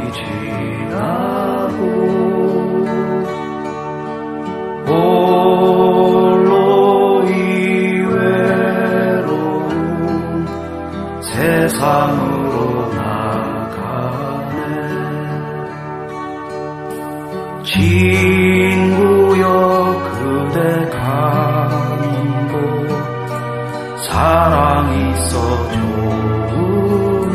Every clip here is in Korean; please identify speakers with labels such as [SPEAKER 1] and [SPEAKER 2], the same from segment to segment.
[SPEAKER 1] 지나고 홀로 이 외로운 세상으로 나가네. 친구여 그대 가는 곳 사랑이 있어 좋으니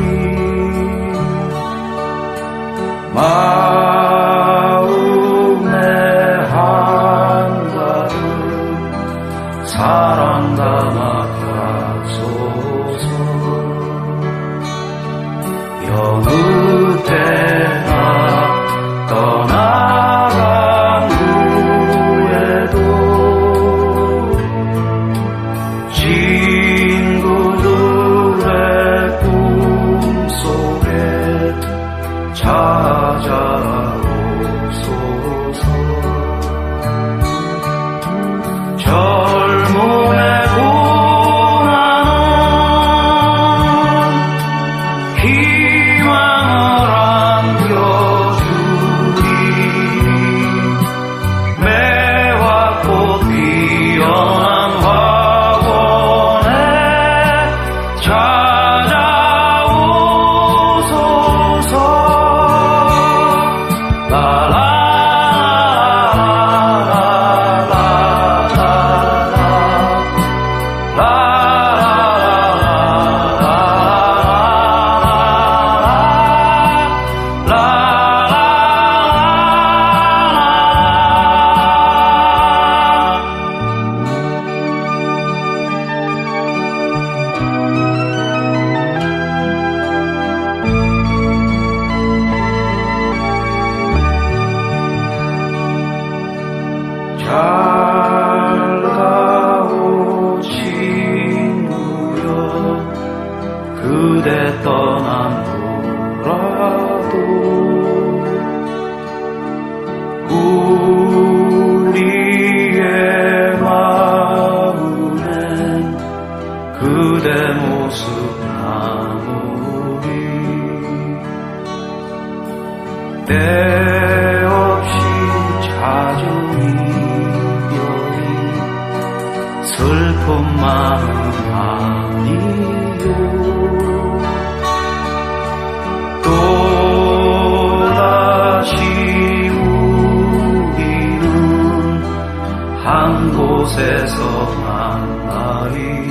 [SPEAKER 1] 마음에 한가득 사랑 담아 가소서. 여느 때나 떠나간 후에도 친구들의 꿈속에 찾아오소서. 젊음의 고난은 희망을 안겨주리. 매화꽃 피어난 화원에 찾아오소서. 잘 가오 친구여 그대 떠난 후라도 우리의 마음엔 그대 모습 남으리. 때없이 찾은 이별이 슬픈 마음 아니요. 또다시 우리는 한 곳에서 만나리.